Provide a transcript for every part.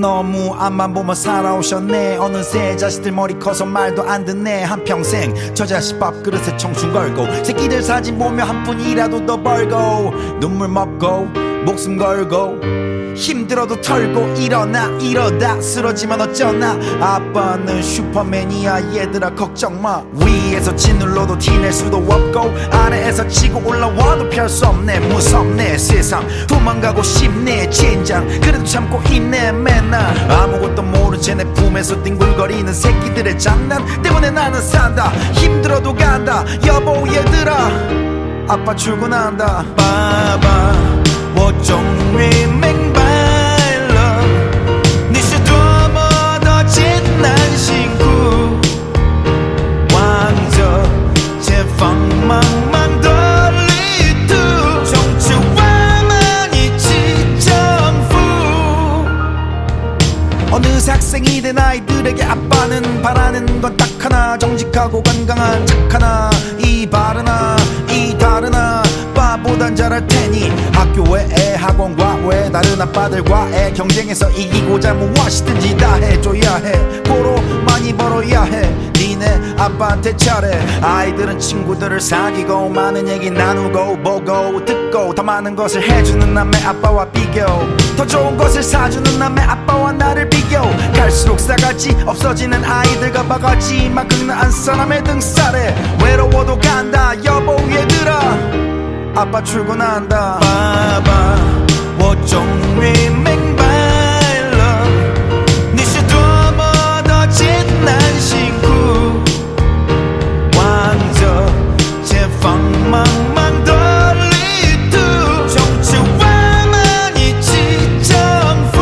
너무 앞만 보며 살아오셨네. 어느새 자식들 머리 커서 말도 안 듣네. 한평생 저 자식 밥그릇에 청춘 걸고 새끼들 사진 보며 한 푼이라도 더 벌고 눈물 먹고 목숨 걸고 힘들어도 털고 일어나. 이러다 쓰러지면 어쩌나. 아빠는 슈퍼맨이야 얘들아 걱정마. 위에서 짓눌러도 티낼 수도 없고 아래에서 치고 올라와도 펼 수 없네. 무섭네 세상 도망가고 싶네 진장. 그래도 참고 있네 맨날 아무것도 모른 채 내 품에서 뒹굴거리는 새끼들의 장난 때문에 나는 산다. 힘들어도 간다 여보 얘들아 아빠 출근한다. 바바 我终于明白了你是多么的艰难辛苦望着前方茫茫的旅途从此我们一起征服. 어느새 학생이 된 아이들에게 아빠는 바라는 건 딱 하나. 정직하고 건강한 착 하나. 이 바르나 이 다르나 아빠보단 잘할 테니 학교 외에 학원과 외 다른 아빠들과의 경쟁에서 이기고자 무엇이든지 다 해줘야 해. 보러 많이 벌어야 해. 니네 아빠한테 잘해. 아이들은 친구들을 사귀고 많은 얘기 나누고 보고 듣고 더 많은 것을 해주는 남의 아빠와 비교. 더 좋은 것을 사주는 남의 아빠와 나를 비교. 갈수록 싸가지 없어지는 아이들과 바가지만 긁는 사람의 등살에 외로워도 간다 여보 얘들아 아빠 출근한다. 爸爸我终于明白了你是多么的艰难辛苦望着前方茫茫的旅途从此我们一起征服.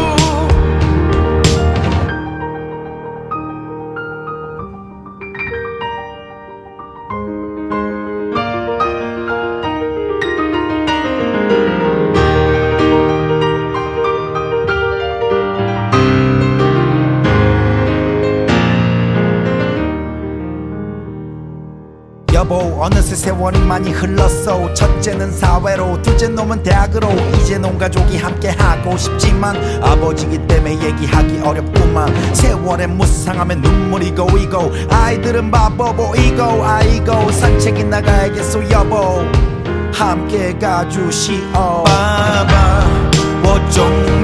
여보 어느새 세월이 많이 흘렀어. 첫째는 사회로 둘째 놈은 대학으로 이제 온 가족이 함께하고 싶지만 아버지기 때문에 얘기하기 어렵구만. 세월에 무상하면 눈물이 고이고 아이들은 바보 보이고 아이고 산책이 나가야겠어 여보 함께 가주시오. 爸爸我终